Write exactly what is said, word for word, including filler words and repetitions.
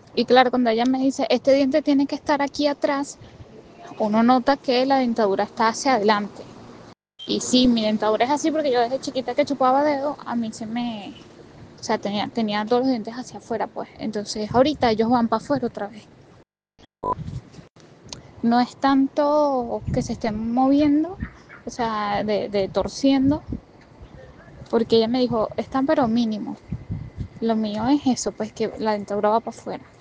Y claro, cuando ella me dice, este diente tiene que estar aquí atrás, uno nota que la dentadura está hacia adelante. Y sí, mi dentadura es así porque yo desde chiquita que chupaba dedo, a mí se me... O sea, tenía, tenía todos los dientes hacia afuera, pues. Entonces ahorita ellos van para afuera otra vez. No es tanto que se estén moviendo, o sea, de, de torciendo, porque ella me dijo, están pero mínimo. Lo mío es eso, pues que la dentadura va para afuera.